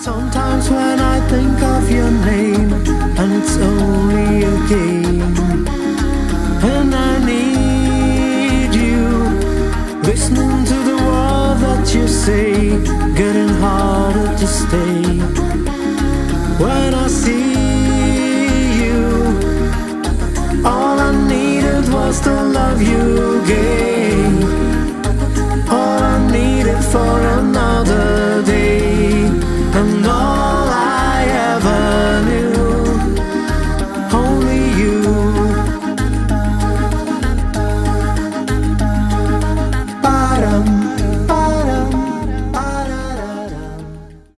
Sometimes when I think of your name, and it's only a game, and I need you, listening to the word that you say, getting harder to stay. When I see